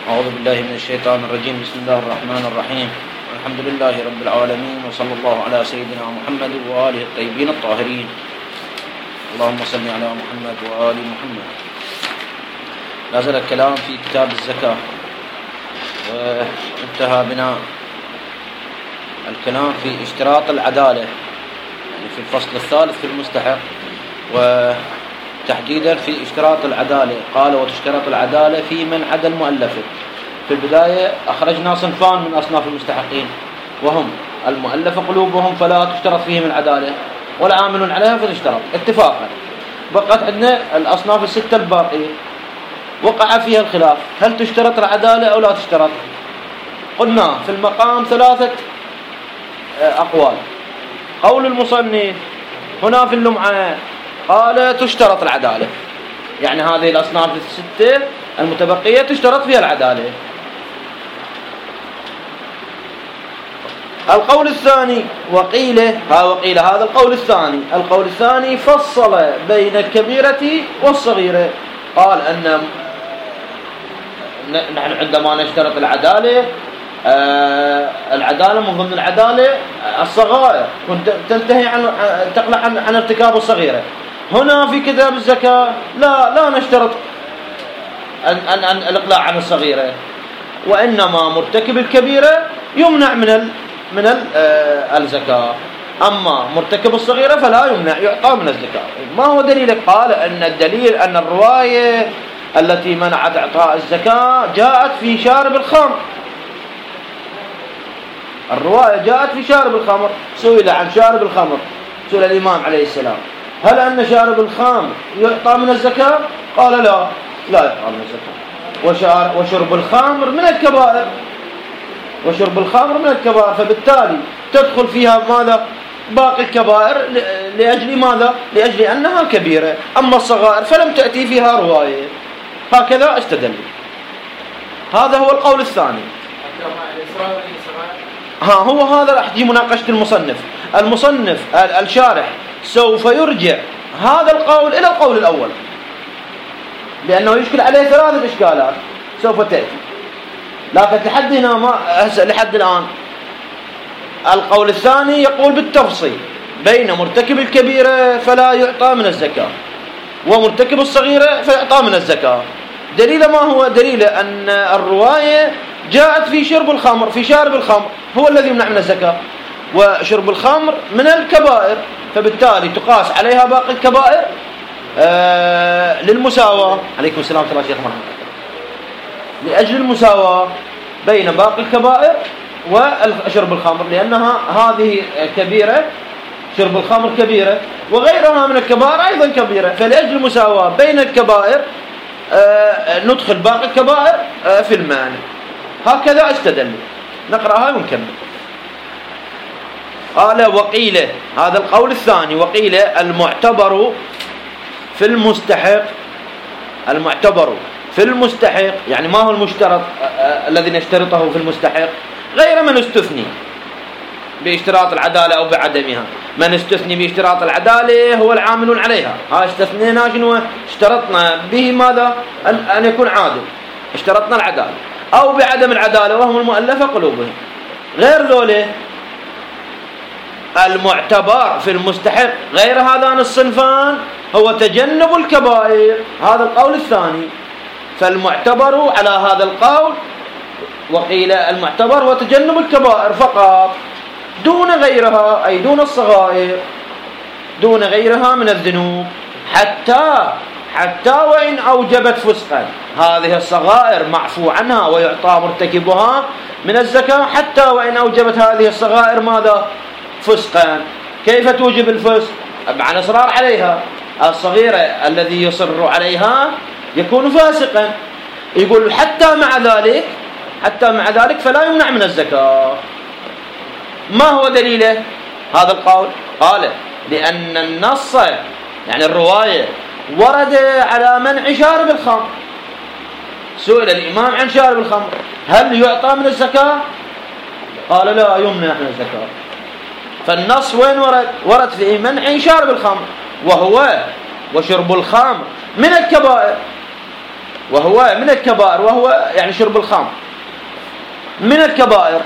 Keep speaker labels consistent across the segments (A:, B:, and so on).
A: أعوذ بالله من الشيطان الرجيم. بسم الله الرحمن الرحيم. الحمد لله رب العالمين، وصلى الله على سيدنا محمد وآله الطيبين الطاهرين. اللهم صل على محمد وآل محمد. نزل الكلام في كتاب الزكاة، وانتهى بنا الكلام في اشتراط العدالة، يعني في الفصل الثالث في المستحق، وتحديدا في اشتراط العدالة. قال: وتشترط العدالة في من عدا المؤلفة. في البداية أخرجنا صنفان من أصناف المستحقين، وهم المؤلفة قلوبهم فلا تشترط فيهم العدالة، والعاملون عليها فتشترط اتفاقا. بقت عندنا الأصناف الستة الباقية وقع فيها الخلاف، هل تشترط العدالة أو لا تشترط؟ قلنا في المقام ثلاثة أقوال. قول المصنف هنا في اللمعة قال تشترط العدالة، يعني هذه الأصناف الستة المتبقية تشترط فيها العدالة. القول الثاني وقيل هذا القول الثاني. القول الثاني فصل بين الكبيرة والصغيرة، قال أن نحن عندما نشترط العدالة، العدالة من ضمن العدالة الصغائر، كنت تنتهي تقلع عن ارتكاب الصغيرة. هنا في كتاب الزكاة لا نشترط أن الإقلاع عن الصغيرة، وإنما مرتكب الكبيرة يمنع من الزكاة، أما مرتكب الصغيرة فلا يمنع، يعطى من الزكاة. ما هو دليلك؟ قال أن الدليل أن الرواية التي منعت إعطاء الزكاة جاءت في شارب الخمر. الرواية جاءت في شارب الخمر. سئل عن شارب الخمر، سئل الإمام عليه السلام: هل أن شارب الخمر يعطى من الزكاة؟ قال لا يعطى من الزكاة. وشرب الخمر من الكبائر، فبالتالي تدخل فيها ماذا؟ باقي الكبائر. لأجل ماذا؟ لأجل أنها كبيرة. أما الصغائر فلم تأتي فيها رواية. هكذا استدل. هذا هو القول الثاني. هو هذا راح تجي مناقشة المصنف الشارح سوف يرجع هذا القول إلى القول الأول، لأنه يشكل عليه ثلاثة إشكالات سوف تأتي. لكن لحد الآن القول الثاني يقول بالتفصيل بين مرتكب الكبيرة فلا يعطى من الزكاة، ومرتكب الصغيرة فيعطى من الزكاة. دليل ما هو؟ دليل أن الرواية جاءت في شارب الخمر هو الذي يمنع من الزكاة، وشرب الخمر من الكبائر، فبالتالي تقاس عليها باقي الكبائر للمساواة. عليكم السلام ورحمة الله شيخ محمد. لأجل المساواة بين باقي الكبائر وشرب الخمر، لأنها هذه كبيرة، شرب الخمر كبيرة، وغيرها من الكبائر أيضا كبيرة، فلأجل المساواة بين الكبائر ندخل باقي الكبائر في المعنى. هكذا استدل. نقرأها ونكمل. قال: وقيل، هذا القول الثاني، وقيل المعتبر في المستحق، يعني ما هو المشترط الذي نشترطه في المستحق؟ غير من استثني باشتراط العدالة أو بعدمها. من استثني باشتراط العدالة هو العاملون عليها. استثنينا شنو؟ اشترطنا به ماذا؟ أن يكون عادل، اشترطنا العدالة، أو بعدم العدالة وهم المؤلفة قلوبهم. غير ذوله المعتبر في المستحق غير هذان الصنفان هو تجنب الكبائر. هذا القول الثاني. فالمعتبر على هذا القول، وقيل المعتبر هو تجنب الكبائر فقط، دون غيرها، أي دون الصغائر، دون غيرها من الذنوب، حتى وإن أوجبت فسقا. هذه الصغائر معفو عنها ويعطى مرتكبها من الزكاة، حتى وإن أوجبت هذه الصغائر ماذا؟ فسقا. كيف توجب الفسق؟ مع الإصرار عليها. الصغيرة الذي يصر عليها يكون فاسقا. يقول حتى مع ذلك فلا يمنع من الزكاة. ما هو دليله هذا القول؟ قال: لأن النص، يعني الرواية، ورد على منع شارب الخمر. سئل الإمام عن شارب الخمر: هل يعطى من الزكاة؟ قال: لا يمنع من الزكاة. فالنص وين ورد في منع شارب الخمر، وشرب الخمر من الكبائر. وهو من الكبائر، وهو يعني شرب الخمر من الكبائر.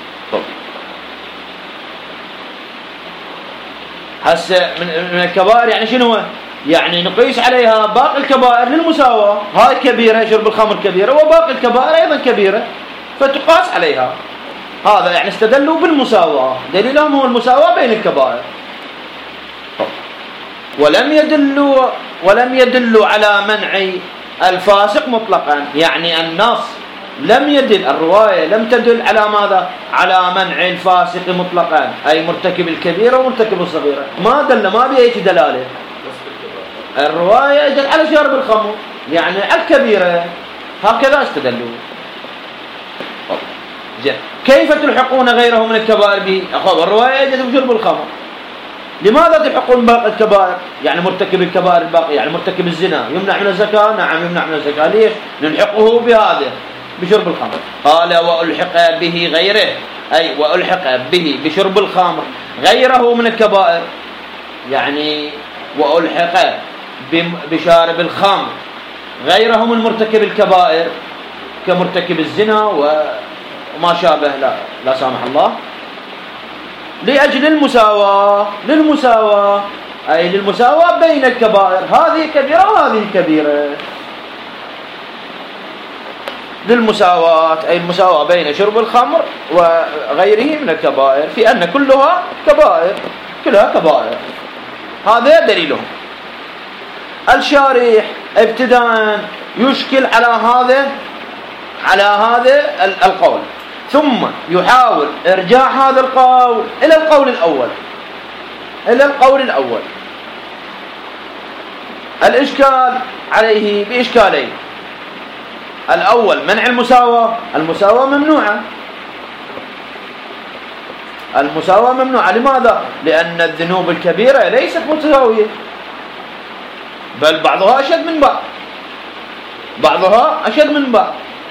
A: هسه من الكبائر يعني شنو؟ يعني نقيس عليها باقي الكبائر للمساواة. هاي كبيرة، شرب الخمر كبيرة، وباقي الكبائر أيضا كبيرة، فتقاس عليها. هذا يعني استدلوا بالمساواة، دليلهم هو المساواة بين الكبائر. ولم يدلوا على منع الفاسق مطلقا، يعني النص لم يدل، الرواية لم تدل على ماذا؟ على منع الفاسق مطلقا، أي مرتكب الكبيرة ومرتكب الصغيرة. ما دل، ما بيأتي دلالة. الرواية دل على شرب الخمر، يعني على الكبيرة، هكذا استدلوا. كيف تلحقون غيره من الكبائر به؟ الرواية دل بشرب الخمر، لماذا تلحقون باقي الكبائر؟ يعني مرتكب الكبائر الباقي، يعني مرتكب الزنا يمنع من الزكاة؟ نعم يمنع من الزكاة. ليش؟ نلحقه بهذا بشرب الخمر. قال وألحق به غيره، أي وألحق به بشرب الخمر غيره من الكبائر، يعني وألحق بشارب الخمر غيره من مرتكب الكبائر كمرتكب الزنا وما شابه، لا سامح الله، لأجل للمساواة، أي للمساواة بين الكبائر، هذه كبيرة وهذه كبيرة، للمساواة، أي المساواة بين شرب الخمر وغيره من الكبائر، في أن كلها كبائر، كلها كبائر. هذا دليلهم. الشارح ابتداء يشكل على هذا القول، ثم يحاول إرجاع هذا القول إلى القول الأول. الإشكال عليه بإشكالين: الأول منع المساواة ممنوعة. المساواة ممنوعة، لماذا؟ لأن الذنوب الكبيرة ليست متساوية، بل بعضها أشد من بعض.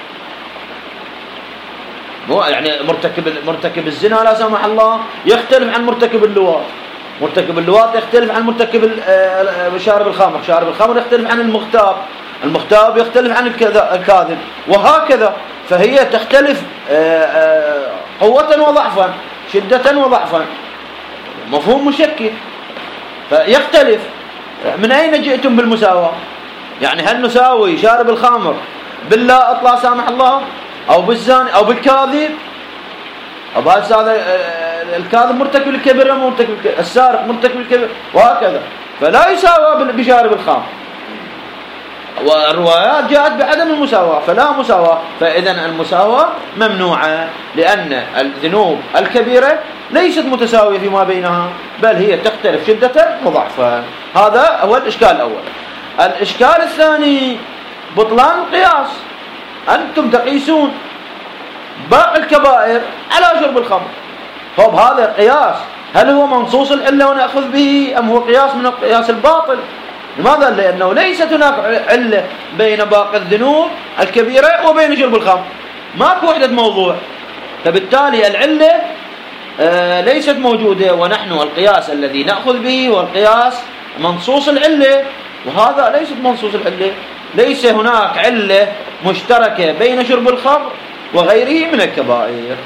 A: مو يعني مرتكب الزنا لا سمح الله يختلف عن مرتكب اللواط، مرتكب اللواط يختلف عن مرتكب شارب الخمر، شارب الخمر يختلف عن المغتاب يختلف عن الكاذب، وهكذا. فهي تختلف قوة وضعفا، شدة وضعفا، مفهوم مشكل، فيختلف. من أين جئتم بالمساواة؟ يعني هل نساوي شارب الخمر باللاء لا سامح الله، أو بالزاني، أو بالكاذب؟ أو هذا الكاذب مرتكب الكبيرة، السارق مرتكب الكبيرة، وهكذا. فلا يساوى بشارب الخمر، والروايات جاءت بعدم المساواة، فلا مساواة. فإذن المساواة ممنوعة، لأن الذنوب الكبيرة ليست متساوية فيما بينها، بل هي تختلف شدة وضعفا. هذا هو الإشكال الأول. الإشكال الثاني بطلان القياس. أنتم تقيسون باقي الكبائر على شرب الخمر، هذا قياس، هل هو منصوص العلة ونأخذ به، أم هو قياس من القياس الباطل؟ لماذا؟ لأنه ليست هناك علة بين باقي الذنوب الكبيرة وبين شرب الخمر، ماكو وحدة موضوع، فبالتالي العلة ليست موجودة، ونحن القياس الذي نأخذ به هو القياس منصوص العلة، وهذا ليست منصوص العلة، ليس هناك علة مشتركة بين شرب الخمر وغيره من الكبائر.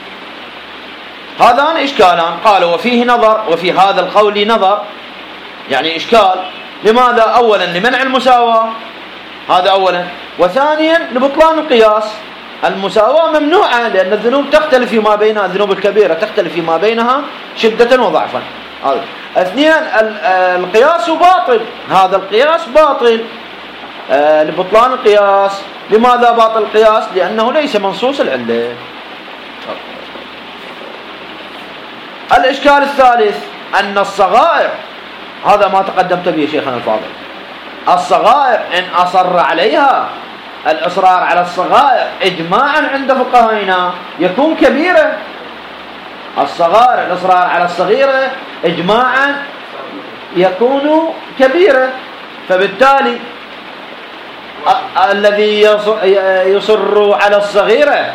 A: هذان إشكالان. قال وفيه نظر، وفي هذا القول نظر، يعني إشكال. لماذا؟ أولا لمنع المساواة، هذا أولا، وثانيا لبطلان القياس. المساواة ممنوعة لأن الذنوب تختلف فيما بينها، الذنوب الكبيرة تختلف فيما بينها شدة وضعفا. اثنين القياس باطل، هذا القياس باطل لبطلان القياس. لماذا باطل القياس؟ لأنه ليس منصوص العلة. الإشكال الثالث أن الصغائر، هذا ما تقدمت به شيخنا الفاضل، الصغائر إن أصر عليها، الإصرار على الصغائر إجماعا عند فقهائنا يكون كبيرة. الصغائر الإصرار على الصغيرة إجماعا يكون كبيرة، فبالتالي الذي يصر على الصغيرة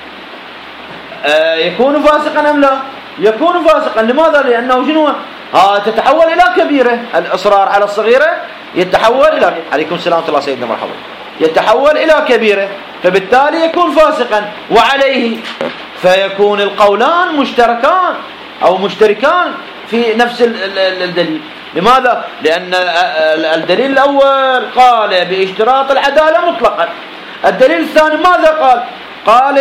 A: يكون فاسقا أم لا؟ يكون فاسقا. لماذا؟ لأنه شنو؟ تتحول إلى كبيرة. الإصرار على الصغيرة يتحول إلى. عليكم السلام ورحمة الله سيدنا، مرحبا. يتحول إلى كبيرة، فبالتالي يكون فاسقا، وعليه فيكون القولان مشتركان أو مشتركان في نفس الدليل. لماذا؟ لأن الدليل الأول قال باشتراط العدالة مطلقا، الدليل الثاني ماذا قال؟ قال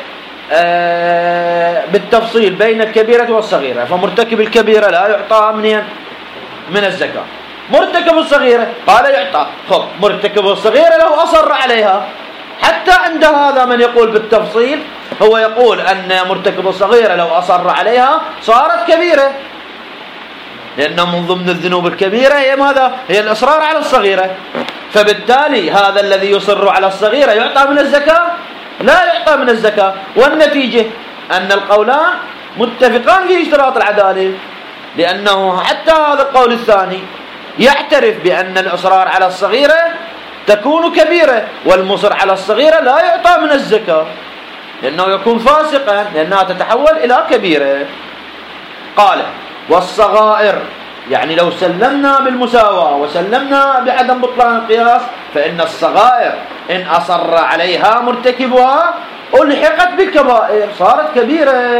A: بالتفصيل بين الكبيرة والصغيرة، فمرتكب الكبيرة لا يعطى من الزكاة، مرتكب الصغيرة قال يعطى. خب مرتكب الصغيرة لو أصر عليها، حتى عند هذا من يقول بالتفصيل هو يقول أن مرتكب الصغيرة لو أصر عليها صارت كبيرة، لأنه من ضمن الذنوب الكبيرة هي ماذا؟ هي الإصرار على الصغيرة، فبالتالي هذا الذي يصر على الصغيرة يعطى من الزكاة؟ لا يعطى من الزكاة. والنتيجة أن القولان متفقان في اشتراط العدالة، لأنه حتى هذا القول الثاني يعترف بأن الإصرار على الصغيرة تكون كبيرة، والمصر على الصغيرة لا يعطى من الزكاة لأنه يكون فاسقا، لأنها تتحول إلى كبيرة. قال والصغائر، يعني لو سلمنا بالمساواة وسلمنا بعدم بطلان القياس، فإن الصغائر إن أصر عليها مرتكبها ألحقت بالكبائر صارت كبيرة،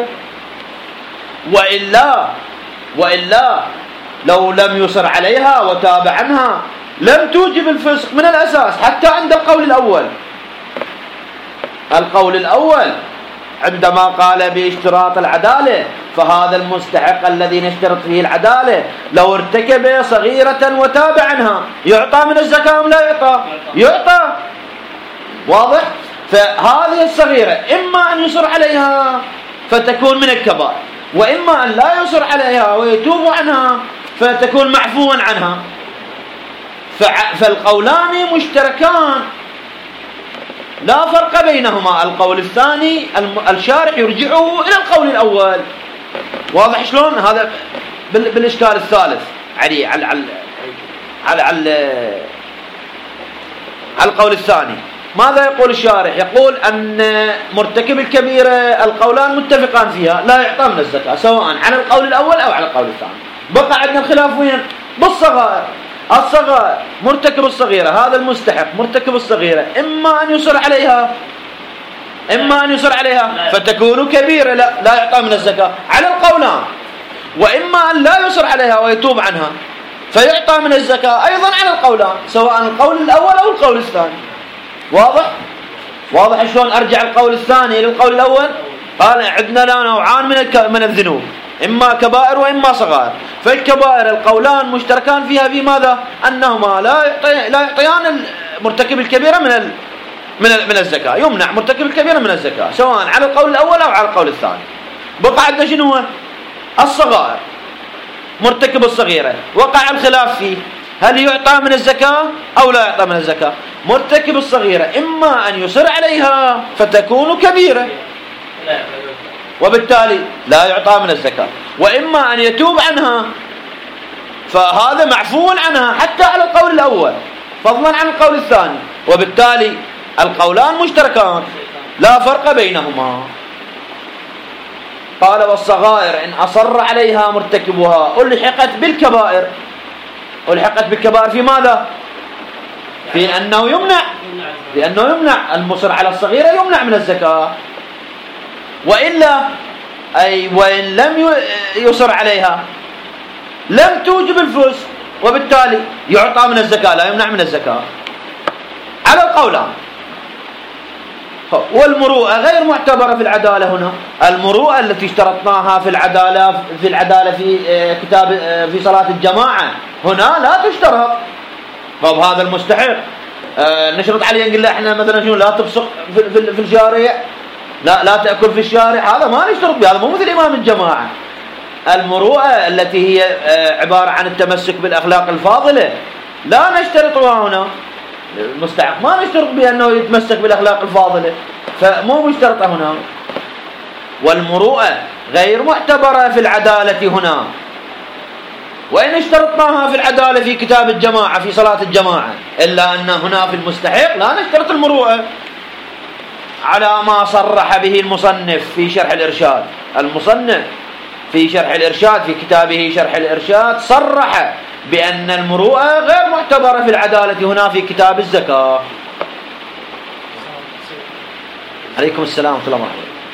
A: وإلا لو لم يصر عليها وتاب عنها لم توجب الفسق من الأساس. حتى عند القول الأول عندما قال باشتراط العدالة، فهذا المستحق الذي نشترط فيه العدالة لو ارتكب صغيرة وتاب عنها يعطى من الزكاة أم لا يعطى؟ يعطى. واضح؟ فهذه الصغيرة إما أن يصر عليها فتكون من الكبائر، وإما أن لا يصر عليها ويتوب عنها فتكون معفوا عنها. فالقولان مشتركان لا فرق بينهما. القول الثاني الشارع يرجعه إلى القول الأول. واضح شلون؟ هذا بالإشكال الثالث على القول الثاني. ماذا يقول الشارع؟ يقول أن مرتكب الكبيرة القولان متفقان فيها لا يعطى من الزكاة، سواء على القول الأول أو على القول الثاني. بقى عندنا الخلاف وين؟ بالصغائر. الصغائر مرتكب الصغيرة، هذا المستحق مرتكب الصغيرة إما أن يصر عليها فتكون كبيرة لا يعطى من الزكاة على القولان، وإما أن لا يصر عليها ويتوب عنها فيعطى من الزكاة أيضا على القولان، سواء القول الأول أو القول الثاني. واضح شلون؟ أرجع القول الثاني للقول الأول. قال عندنا نوعان من الذنوب، إما كبائر وإما صغائر. فالكبائر القولان مشتركان فيها في ماذا؟ أنهما لا يعطيان مرتكب الكبيرة من الزكاة، يمنع مرتكب الكبيرة من الزكاة سواء على القول الأول أو على القول الثاني. بقى عندنا شنو هو؟ الصغائر، مرتكب الصغيرة وقع الخلاف فيه، هل يعطى من الزكاة أو لا يعطى من الزكاة؟ مرتكب الصغيرة إما أن يصر عليها فتكون كبيرة وبالتالي لا يعطى من الزكاة، وإما أن يتوب عنها فهذا معفو عنها حتى على القول الأول فضلا عن القول الثاني، وبالتالي القولان مشتركان لا فرق بينهما. قال والصغائر إن أصر عليها مرتكبها ألحقت بالكبائر في ماذا؟ في أنه يمنع، لأنه يمنع المصر على الصغيرة يمنع من الزكاة، وإن لم يصر عليها لم توجب الفسق وبالتالي يعطى من الزكاة لا يمنع من الزكاة على القولان. والمروءة غير معتبرة في العدالة هنا. المروءة التي اشترطناها في العدالة في كتاب في صلاة الجماعة هنا لا تشترط. طب هذا المستحق نشرط عليه نقول له احنا مثلا شنو لا تبصق في الشارع، لا تأكل في الشارع، هذا ما نشترط به، هذا مو مثل إمام الجماعة. المروءة التي هي عبارة عن التمسك بالأخلاق الفاضلة لا نشترطها هنا. المستحق ما نشترط بأنه يتمسك بالأخلاق الفاضلة، فمو مشترطة هنا. والمروءة غير معتبرة في العدالة هنا، وإن اشترطناها في العدالة في كتاب الجماعة في صلاة الجماعة، إلا أن هنا في المستحق لا نشترط المروءة على ما صرح به المصنف في شرح الإرشاد. المصنف في شرح الإرشاد في كتابه شرح الإرشاد صرح بأن المروءة غير معتبرة في العدالة هنا في كتاب الزكاة. عليكم السلام ورحمة الله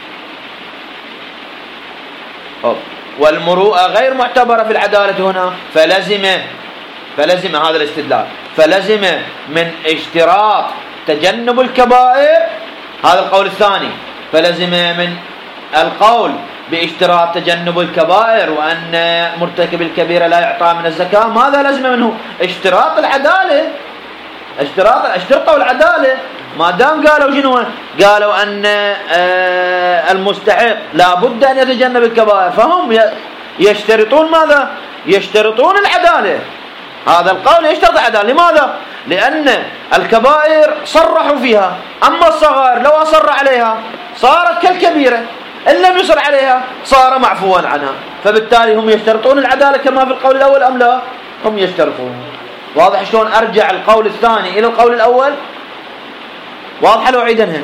A: وبركاته. والمروءة غير معتبرة في العدالة هنا، فلزم هذا الاستدلال، فلزم من اشتراط تجنب الكبائر، هذا القول الثاني، فلزم من القول باشتراط تجنب الكبائر وأن مرتكب الكبيرة لا يعطى من الزكاة، ماذا لزم منه؟ اشتراط العدالة، اشترطوا العدالة. ما دام قالوا شنو؟ قالوا أن المستحق لا بد أن يتجنب الكبائر، فهم يشترطون ماذا؟ يشترطون العدالة. هذا القول يشترط العدالة. لماذا؟ لأن الكبائر صرحوا فيها، أما الصغائر لو أصر عليها صارت كالكبيرة، إن لم يصر عليها صار معفوا عنها، فبالتالي هم يشترطون العدالة كما في القول الأول أم لا؟ هم يشترطون. واضح شلون أرجع القول الثاني إلى القول الأول؟ واضح لو أعيدنها؟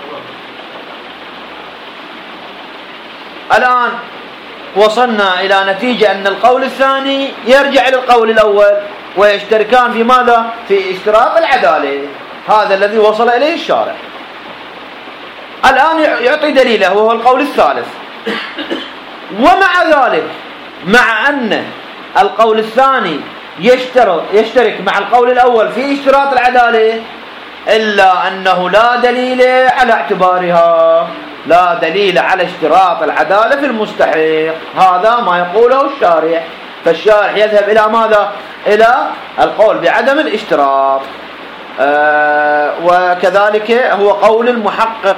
A: الآن وصلنا إلى نتيجة أن القول الثاني يرجع إلى القول الأول ويشتركان في ماذا؟ في اشتراط العدالة. هذا الذي وصل إليه الشارع. الآن يعطي دليله وهو القول الثالث. ومع ذلك، مع أن القول الثاني يشترك مع القول الأول في اشتراط العدالة، إلا أنه لا دليل على اعتبارها، لا دليل على اشتراط العدالة في المستحق. هذا ما يقوله الشارح. فالشارح يذهب إلى ماذا؟ إلى القول بعدم الاشتراط. وكذلك هو قول المحقق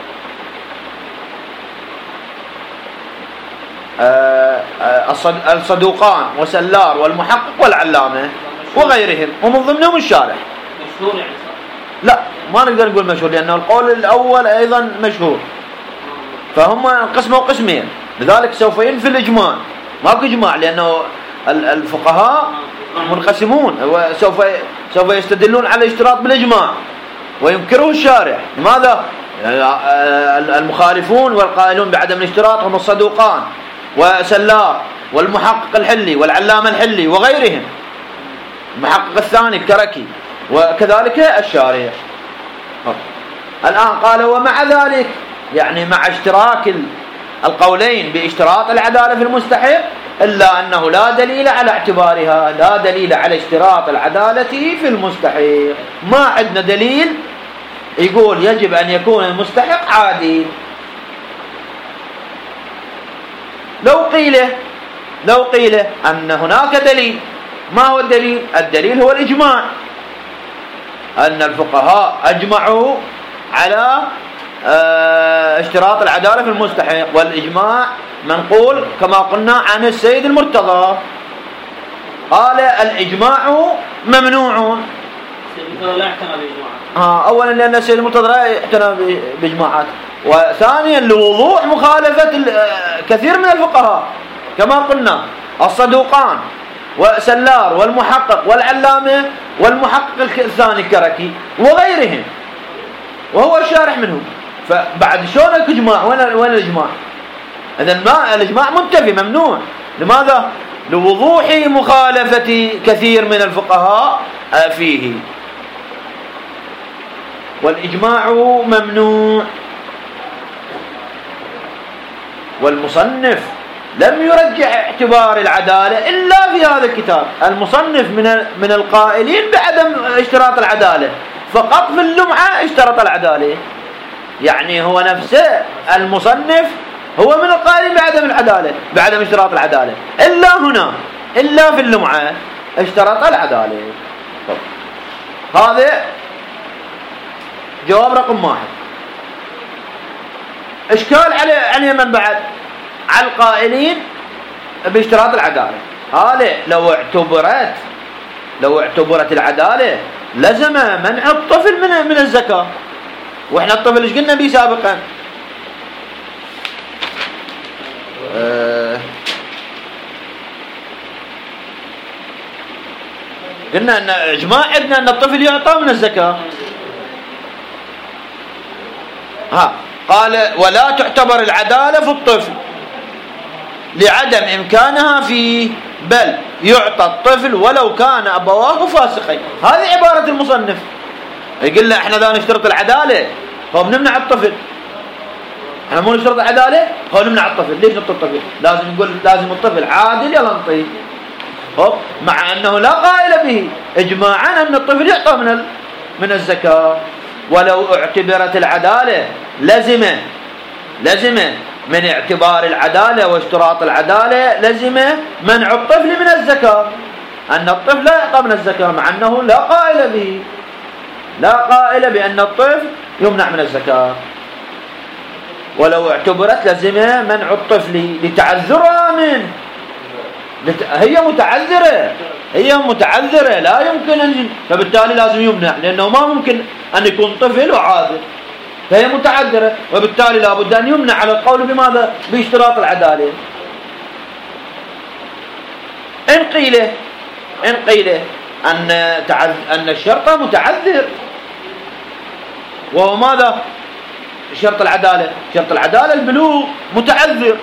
A: الصدوقان وسلار والمحقق والعلامة وغيرهم، ومن ضمنهم الشارح.
B: مشهور يعني؟
A: لا، ما نقدر نقول مشهور، لأنه القول الأول أيضا مشهور، فهم قسموا قسمين. لذلك سوف ينفي الإجماع، ماكو إجماع، لأنه الفقهاء منقسمون، وسوف يستدلون على الاشتراط بالإجماع وينكره الشارع. لماذا؟ المخالفون والقائلون بعدم الاشتراط هم الصدوقان وسلار والمحقق الحلي والعلامة الحلي وغيرهم، المحقق الثاني الكركي، وكذلك الشارع. الآن قال ومع ذلك، يعني مع اشتراك القولين باشتراط العدالة في المستحق، إلا أنه لا دليل على اعتبارها، لا دليل على اشتراط العدالة في المستحق. ما عندنا دليل يقول يجب أن يكون المستحق عادل. لو قيل أن هناك دليل، ما هو الدليل؟ الدليل هو الإجماع، أن الفقهاء أجمعوا على اشتراط العدالة في المستحق، والإجماع منقول كما قلنا عن السيد المرتضى. قال الإجماع ممنوع.
B: لا يعتنى بإجماعات.
A: أولا لأن السيد المرتضى لا يعتنى بإجماعات، وثانيا لوضوح مخالفة كثير من الفقهاء كما قلنا الصدوقان وسلار والمحقق والعلامة والمحقق الثاني الكركي وغيرهم، وهو الشارح منهم. فبعد شلون الإجماع؟ وين الإجماع؟ إذن ما الإجماع منتفي ممنوع. لماذا؟ لوضوح مخالفة كثير من الفقهاء فيه، والإجماع ممنوع. والمصنف لم يرجع اعتبار العدالة إلا في هذا الكتاب. المصنف من القائلين بعدم اشتراط العدالة، فقط في اللمعة اشترط العدالة. يعني هو نفسه المصنف هو من القائلين بعدم العدالة، بعدم اشتراط العدالة، إلا هنا، إلا في اللمعة اشترط العدالة. هذا جواب رقم 1. إشكال على من بعد؟ على القائلين باشتراط العدالة. هذا لو اعتبرت العدالة لزم منع الطفل من الزكاة. واحنا الطفل ايش قلنا به سابقا؟ قلنا ان اجماع عندنا ان الطفل يعطى من الزكاة. قال ولا تعتبر العدالة في الطفل لعدم إمكانها فيه، بل يعطى الطفل ولو كان أبواه فاسقين. هذه عبارة المصنف. يقول له احنا ذا نشترط العدالة، فبنمنع الطفل. احنا مو نشترط العدالة، هو نمنع الطفل. ليش نعطي الطفل؟ لازم نقول لازم الطفل عادل يلا نعطيه. مع أنه لا قائل به إجماعا أن الطفل يعطى من الزكاة. ولو اعتبرت العدالة لزم من اعتبار العدالة واشتراط العدالة لزم منع الطفل من الزكاة، أن الطفل لا يعطى من الزكاة، مع أنه لا قائل به، لا قائل بأن الطفل يمنع من الزكاة. ولو اعتبرت لزم منع الطفل لتعذرها منه. هي متعذرة لا يمكن أن، فبالتالي لازم يمنع، لأنه ما ممكن أن يكون طفل وعاذر، فهي متعذرة، وبالتالي لابد أن يمنع على القول بماذا؟ باشتراط العدالة. إن قيل أن الشرط متعذر، وهو ماذا؟ شرط العدالة، شرط العدالة البلوغ متعذر،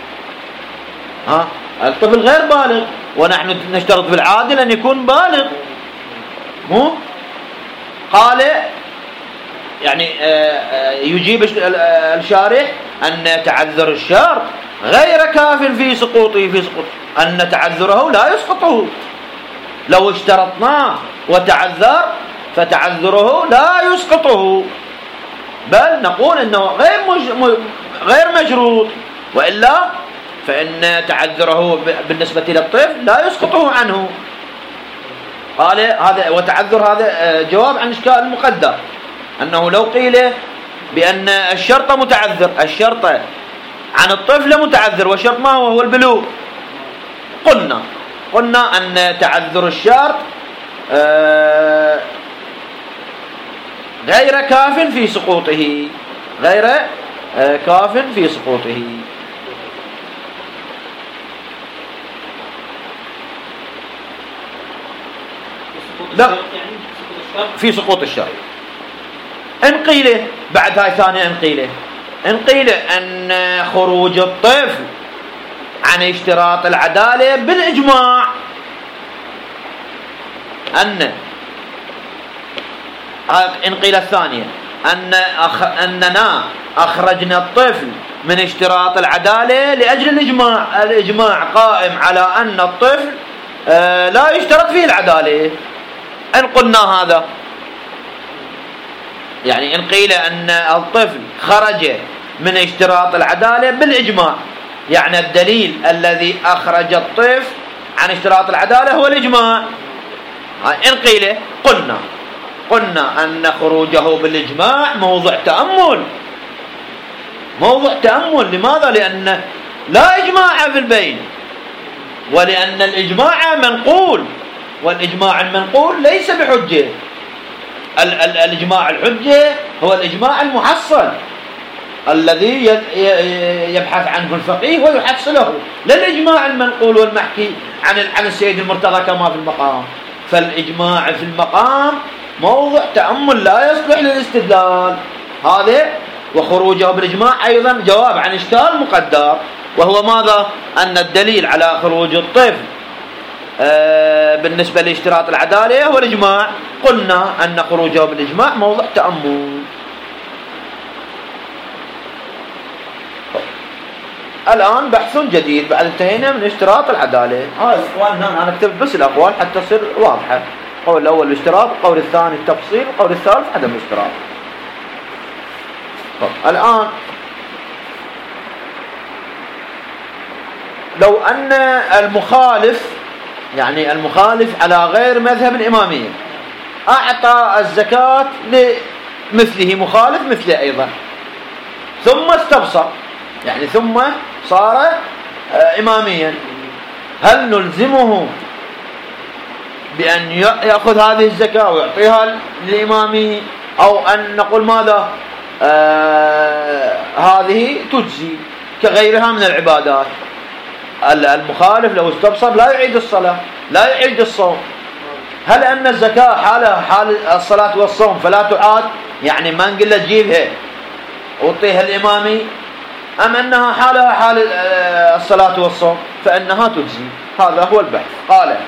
A: الطفل غير بالغ، ونحن نشترط في العادل أن يكون بالغ. مو قال يعني يجيب الشارح أن تعذر الشرط غير كاف في سقوطه أن تعذره لا يسقطه. لو اشترطناه وتعذر فتعذره لا يسقطه، بل نقول أنه غير مشروط، وإلا فإن تعذره بالنسبة للطفل لا يسقطه عنه. قال هذا وتعذر هذا جواب عن إشكال المقدر، أنه لو قيل بأن الشرط متعذر، الشرط عن الطفل متعذر، والشرط ما هو البلوغ، قلنا أن تعذر الشرط غير كاف في سقوطه، لا في سقوط الشرط. إن قيل بعد هاي ثانية، إن قيل أن خروج الطفل عن اشتراط العدالة بالإجماع، إن قيل الثانية أننا أخرجنا الطفل من اشتراط العدالة لأجل الإجماع قائم على أن الطفل لا يشترط فيه العدالة. إن قلنا هذا، يعني إن قيل أن الطفل خرج من اشتراط العدالة بالإجماع، يعني الدليل الذي أخرج الطفل عن اشتراط العدالة هو الإجماع. إن قيل قلنا أن خروجه بالإجماع موضع تأمل. لماذا؟ لأن لا إجماع في البين، ولأن الإجماع منقول، والإجماع المنقول ليس بحجة. الإجماع الحجة هو الإجماع المحصل الذي يبحث عنه الفقيه ويحصله، لا الإجماع المنقول والمحكي عن السيد المرتضى كما في المقام. فالإجماع في المقام موضع تأمل لا يصلح للاستدلال هذا. وخروجه بالإجماع أيضا جواب عن إشكال مقدر، وهو ماذا؟ أن الدليل على خروج الطفل بالنسبة لاشتراط العدالة هو الإجماع. قلنا أن خروجه بالإجماع موضع تأمل. الآن بحث جديد بعد انتهينا من اشتراط العدالة. هاي الأقوال هنا أنا كتبت بس الأقوال حتى تصير واضحة. القول الأول الاشتراط، القول الثاني التفصيل، القول الثالث عدم الاشتراط. الآن لو أن المخالف على غير مذهب الإمامية أعطى الزكاة لمثله مخالف مثله أيضا، ثم استبصر، يعني ثم صار إماميا، هل نلزمه بأن يأخذ هذه الزكاة ويعطيها للإمامي، أو أن نقول ماذا؟ هذه تجزي كغيرها من العبادات. المخالف لو استبصر لا يعيد الصلاة، لا يعيد الصوم. هل أن الزكاة حالها حال الصلاة والصوم فلا تعاد؟ يعني ما نقول له تجيبها وطيها الإمامي، أم أنها حالها حال الصلاة والصوم فإنها تجزي؟ هذا هو البحث. قال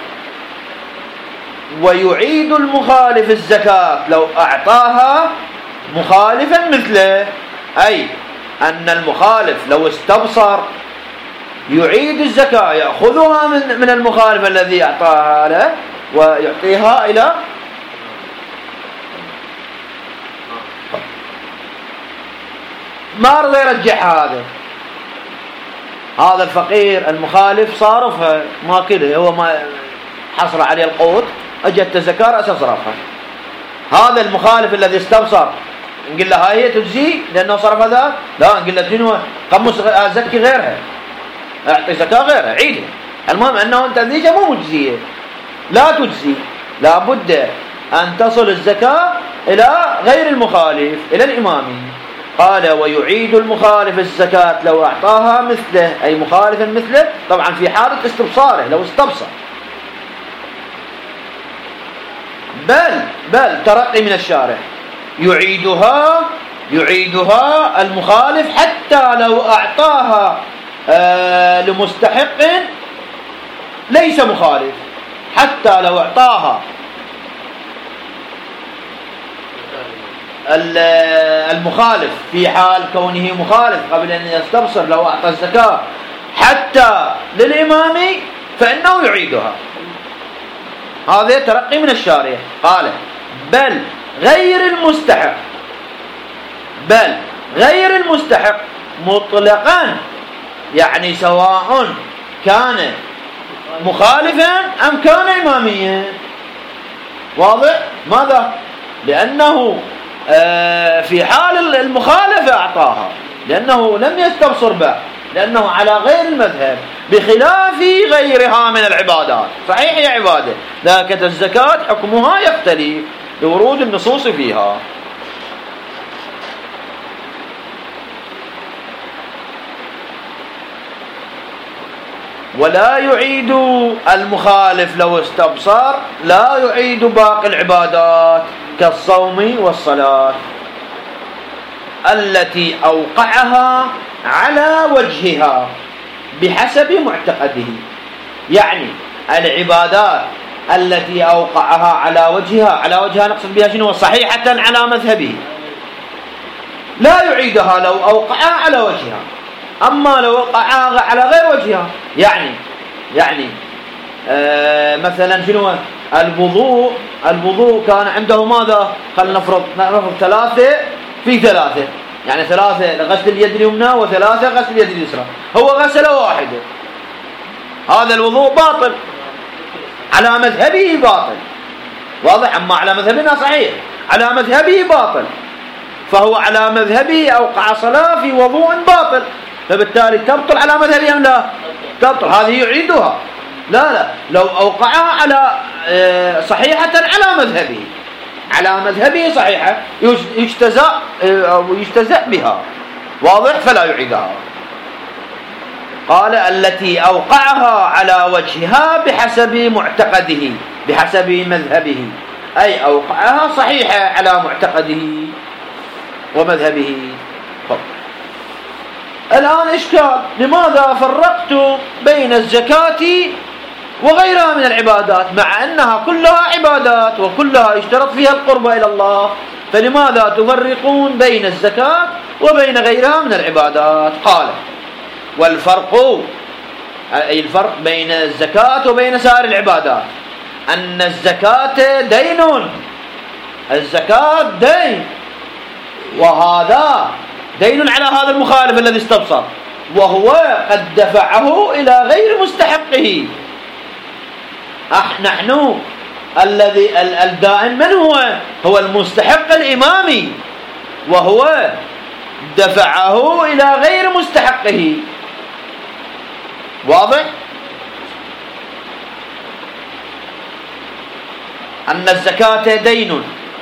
A: ويعيد المخالف الزكاة لو أعطاها مخالفا مثله، أي أن المخالف لو استبصر يعيد الزكاة، يأخذها من المخالف الذي أعطاها له ويعطيها إلى ما رضى يرجعها. هذا الفقير المخالف صارفها ما كده، هو ما حصل عليه القوت، أجت الزكاة رأس صرفها. هذا المخالف الذي استبصر نقول له هاي هي تجزي لأنه صرف هذا؟ لا، نقول له شنو قمص أزكي غيرها، أعطي زكاة غيرها، عيدها. المهم أنه أنت ذيك مو مجزية، لا تجزي، لا بد أن تصل الزكاة إلى غير المخالف، إلى الإمامي. قال ويعيد المخالف الزكاة لو أعطاها مثله، أي مخالفا مثله، طبعا في حالة استبصاره لو استبصر. بل ترقي من الشارع، يعيدها المخالف حتى لو أعطاها لمستحق ليس مخالف، حتى لو أعطاها المخالف في حال كونه مخالف قبل أن يستبصر، لو أعطى الزكاة حتى للإمامي فإنه يعيدها. هذا ترقي من الشارع. قال بل غير المستحق مطلقا، يعني سواء كان مخالفا أم كان إماميا. واضح؟ ماذا؟ لأنه في حال المخالفة أعطاها لأنه لم يستبصر به، لأنه على غير المذهب، بخلاف غيرها من العبادات. صحيح هي عبادة، لكن الزكاة حكمها يختلف لورود النصوص فيها. ولا يعيد المخالف لو استبصر، لا يعيد باقي العبادات كالصوم والصلاة التي أوقعها على وجهها بحسب معتقده. يعني العبادات التي أوقعها على وجهها نقصد بها شنو؟ صحيحة على مذهبه، لا يعيدها لو أوقعها على وجهها. أما لو وقعها على غير وجهها، يعني مثلا شنو؟ الوضوء كان عنده ماذا؟ خلينا نفرض 3 في 3، يعني 3 لغسل اليد اليمنى و3 غسل اليد اليسرى، هو غسل واحدة، هذا الوضوء باطل على مذهبه، باطل. واضح؟ أما على مذهبنا صحيح، على مذهبه باطل، فهو على مذهبه أوقع صلاة في وضوء باطل، فبالتالي تبطل على مذهبه أم لا؟ تبطل. هذه يعيدها. لا لو أوقعها على صحيحة على مذهبه صحيحة يجتزأ بها. واضح؟ فلا يعيدها. قال التي أوقعها على وجهها بحسب معتقده، بحسب مذهبه، أي أوقعها صحيحة على معتقده ومذهبه. الآن إشكال، لماذا فرقت بين الزكاة وغيرها من العبادات مع أنها كلها عبادات وكلها يشترط فيها القرب إلى الله؟ فلماذا تفرقون بين الزكاة وبين غيرها من العبادات؟ قال والفرق، أي الفرق بين الزكاة وبين سائر العبادات، أن الزكاة دين، الزكاة دين، وهذا دين على هذا المخالف الذي استبصر، وهو قد دفعه إلى غير مستحقه. نحن الذي الدائن من هو المستحق الإمامي، وهو دفعه إلى غير مستحقه. واضح؟ أن الزكاة دين،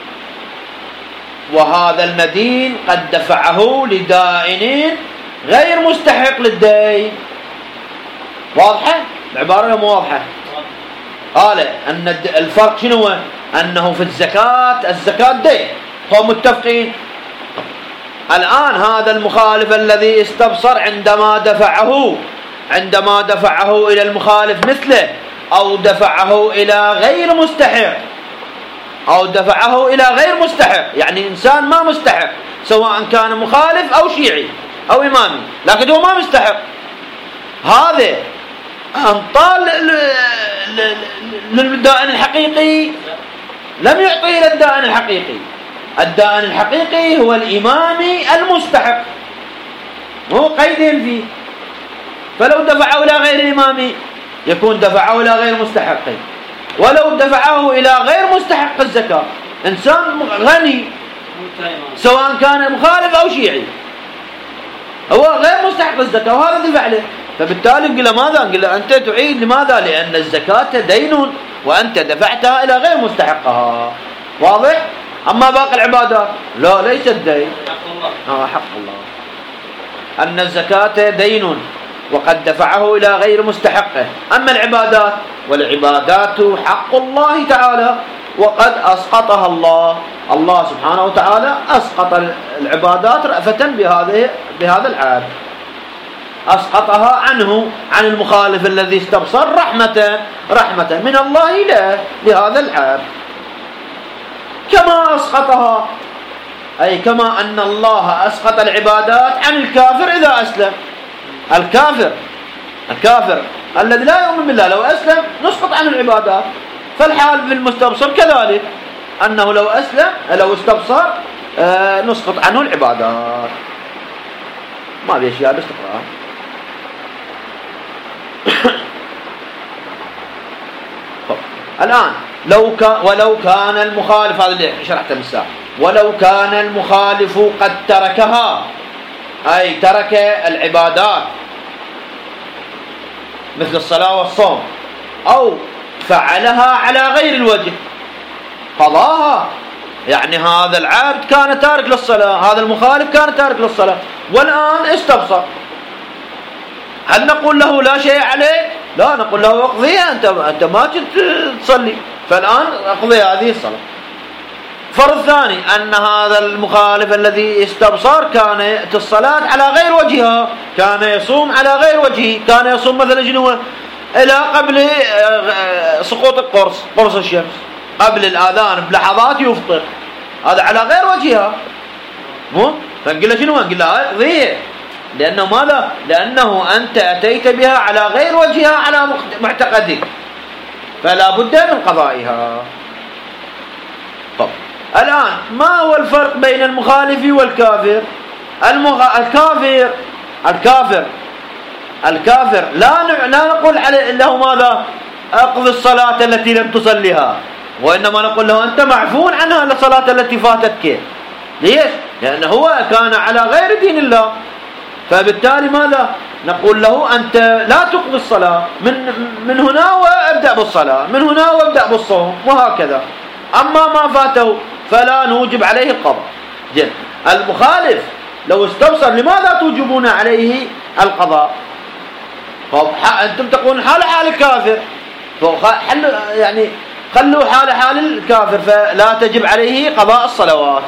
A: وهذا المدين قد دفعه لدائن غير مستحق للدين. واضحة؟ العبارة مو واضحة. قال أن الفرق شنو؟ أنه في الزكاة دين، هم متفقين. الآن هذا المخالف الذي استبصر عندما دفعه إلى المخالف مثله، أو دفعه إلى غير مستحق، يعني إنسان ما مستحق، سواء كان مخالف أو شيعي، أو إمامي، لكن هو ما مستحق. هذا أنطال للدائن الحقيقي، لم يعطيه للدائن الحقيقي. الدائن الحقيقي هو الإمامي المستحق، مو قيدين فيه. فلو دفعه إلى غير الإمامي يكون دفعه إلى غير مستحقه، ولو دفعه إلى غير مستحق الزكاة، إنسان غني سواء كان مخالف أو شيعي هو غير مستحق الزكاة وهذا دفع له، فبالتالي نقول له ماذا؟ نقول له أنت تعيد. لماذا؟ لأن الزكاة دين وأنت دفعتها إلى غير مستحقها. واضح؟ أما باقي العبادات لا، ليست دين، حق الله. أن الزكاة دين وقد دفعه إلى غير مستحقه. أما العبادات، والعبادات حق الله تعالى وقد أسقطها الله سبحانه وتعالى أسقط العبادات رأفة بهذا العاب، أسقطها عنه، عن المخالف الذي استبصر، رحمة من الله له لهذا العاب. كما أسقطها، أي كما أن الله أسقط العبادات عن الكافر إذا أسلم. الكافر الذي لا يؤمن بالله لو أسلم نسقط عنه العبادات. فالحال بالمستبصر كذلك، أنه لو استبصر نسقط عنه العبادات. ما في أشياء باستقرار. الآن ولو كان المخالف، هذا اللي شرحته بالسابق، ولو كان المخالف قد تركها، أي ترك العبادات مثل الصلاة والصوم، أو فعلها على غير الوجه، قضاها. يعني هذا العبد كان تارك للصلاة، هذا المخالف كان تارك للصلاة، والآن استبصر، هل نقول له لا شيء عليه؟ لا، نقول له اقضيها، أنت ما كنت تصلي، فالآن اقضي هذه الصلاة. فرض ثاني أن هذا المخالف الذي استبصر كانت الصلاة على غير وجهها، كان يصوم على غير وجهه، كان يصوم مثلا جنوة إلى قبل سقوط قرص الشمس، قبل الآذان بلحظات يفطر، هذا على غير وجهها، مو؟ فنقول له شنو؟ نقول له اقضيه. لأنه ماذا؟ لأنه أنت أتيت بها على غير وجهها على معتقدك، فلا بد من قضائها. طب الآن ما هو الفرق بين المخالف والكافر؟ الكافر لا نقول له ماذا؟ أقضي الصلاة التي لم تصليها، وإنما نقول له أنت معفون عنها الصلاة التي فاتتك. ليش؟ لأنه هو كان على غير دين الله، فبالتالي ماذا؟ نقول له أنت لا تقضي الصلاة، من هنا وابدأ بالصلاة، من هنا وابدأ بالصوم، وهكذا. أما ما فاته فلا نوجب عليه القضاء. المخالف لو استبصر لماذا توجبون عليه القضاء؟ أنتم تقولون حال الكافر، يعني خلوا حال الكافر، فلا تجب عليه قضاء الصلوات.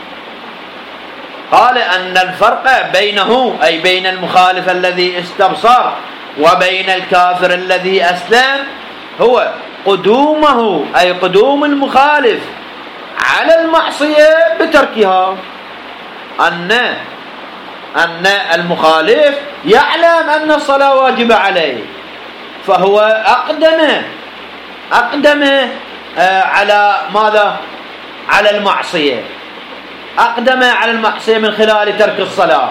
A: قال أن الفرق بينه، أي بين المخالف الذي استبصر وبين الكافر الذي أسلم، هو قدومه، أي قدوم المخالف على المعصية بتركها. أن المخالف يعلم أن الصلاة واجبة عليه، فهو أقدم على ماذا؟ على المعصية، أقدم على المعصية من خلال ترك الصلاة،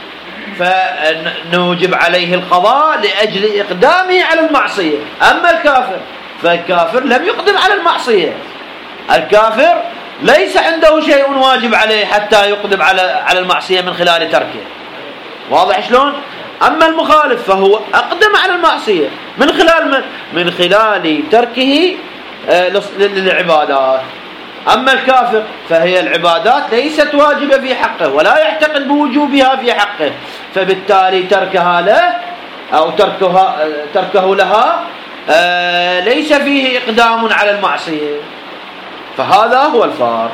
A: فنوجب عليه القضاء لأجل إقدامه على المعصية. أما الكافر فالكافر لم يقدم على المعصية، الكافر ليس عنده شيء واجب عليه حتى يقدم على المعصية من خلال تركه. واضح شلون؟ أما المخالف فهو أقدم على المعصية من خلال تركه للعبادات. أما الكافر فهي العبادات ليست واجبة في حقه ولا يعتقد بوجوبها في حقه، فبالتالي تركها له أو تركه لها ليس فيه إقدام على المعصية. فهذا هو الفرق.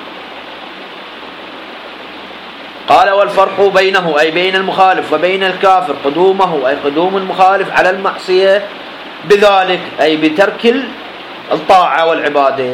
A: قال والفرق بينه، أي بين المخالف وبين الكافر، قدومه، أي قدوم المخالف على المعصية بذلك، أي بترك الطاعة والعبادة،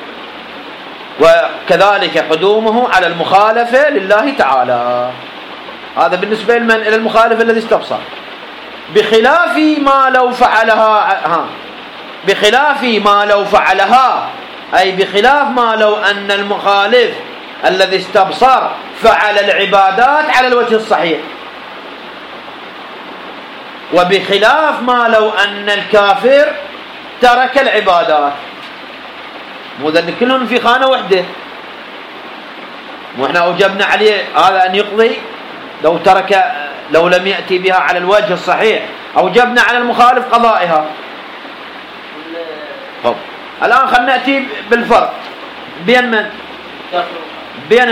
A: وكذلك قدومه على المخالفة لله تعالى. هذا بالنسبة لمن؟ إلى المخالف الذي استبصر. بخلاف ما لو فعلها بخلاف ما لو فعلها، أي بخلاف ما لو أن المخالف الذي استبصر فعل العبادات على الوجه الصحيح، وبخلاف ما لو أن الكافر ترك العبادات. مو ذلك كلهم في خانة واحدة، وإحنا أوجبنا عليه هذا أن يقضي لو لم يأتي بها على الوجه الصحيح، أوجبنا على المخالف قضائها. طب الآن خلنا نأتي بالفرق بين من؟ بين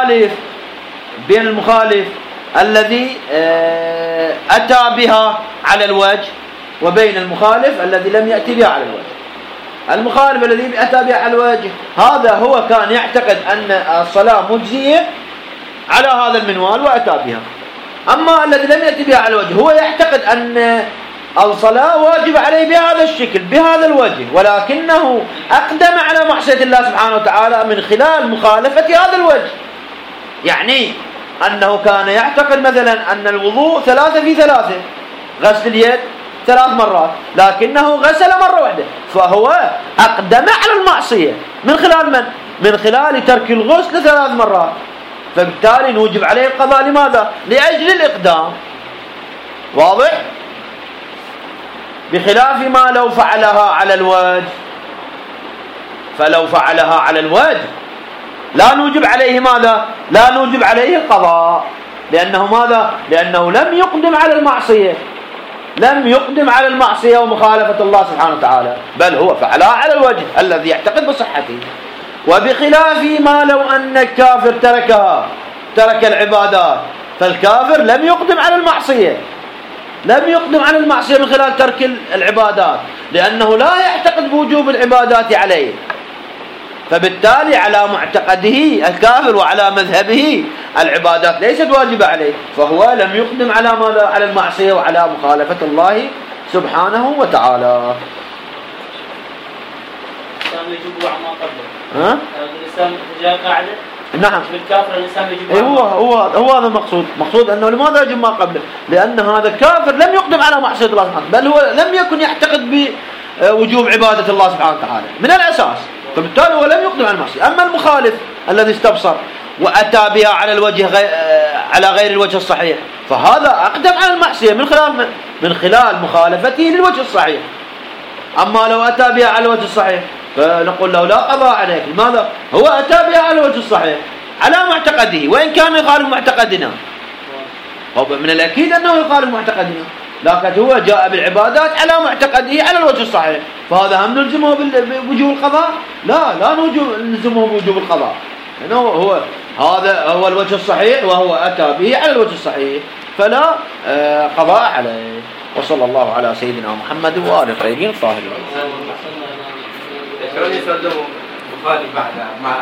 A: المخالف الذي أتى بها على الوجه، وبين المخالف الذي لم يأتي بها على الوجه. المخالف الذي أتى بها على الوجه هذا هو كان يعتقد أن الصلاة مجزية على هذا المنوال وأتى بها. أما الذي لم يأتي بها على الوجه هو يعتقد أن الصلاة واجب عليه بهذا الشكل بهذا الوجه، ولكنه أقدم على معصية الله سبحانه وتعالى من خلال مخالفة هذا الوجه. يعني أنه كان يعتقد مثلا أن الوضوء 3 في 3، غسل اليد 3 مرات، لكنه غسل مرة واحدة، فهو أقدم على المعصية من خلال من؟ من خلال ترك الغسل 3 مرات، فبالتالي نوجب عليه القضاء. لماذا؟ لأجل الإقدام. واضح؟ بخلاف ما لو فعلها على الوجه، فلو فعلها على الوجه لا نوجب عليه ماذا؟ لا نوجب عليه القضاء. لأنه ماذا؟ لأنه لم يقدم على المعصية، لم يقدم على المعصية ومخالفة الله سبحانه وتعالى، بل هو فعلها على الوجه الذي يعتقد بصحته. وبخلاف ما لو أن الكافر ترك العبادات، فالكافر لم يقدم على المعصية، لم يقدم على المعصية من خلال ترك العبادات، لأنه لا يعتقد بوجوب العبادات عليه، فبالتالي على معتقده الكافر وعلى مذهبه العبادات ليست واجبة عليه، فهو لم يقدم على ماذا؟ على المعصية وعلى مخالفة الله سبحانه وتعالى.
B: الإسلام يجب ما قبله. الإسلام جاء قاعدة.
A: نعم.
B: بالكافر الإسلام يجب.
A: هو هذا المقصود أنه لماذا يجب ما قبله؟ لأن هذا الكافر لم يقدم على معصية الله سبحانه، بل هو لم يكن يعتقد بوجوب عبادة الله سبحانه وتعالى من الأساس، فبالتالي هو لم يقدم على المعصية. أما المخالف الذي استبصر وأتى بها على الوجه على غير الوجه الصحيح، فهذا أقدم على المعصية من خلال مخالفته للوجه الصحيح. أما لو أتى بها على الوجه الصحيح فنقول له لا قضاء عليك. لماذا؟ هو أتى بها على الوجه الصحيح على معتقده، وإن كان يخالف معتقدنا، من الأكيد أنه يخالف معتقدنا، لكن هو جاء بالعبادات على معتقده على الوجه الصحيح، فهذا هم نلزمه بوجوب القضاء؟ لا نلزمه بوجوب القضاء، لأنه هذا هو الوجه الصحيح وهو أتى به على الوجه الصحيح، فلا قضاء عليه. وصلى الله على سيدنا محمد وآله الطيبين الطاهرين.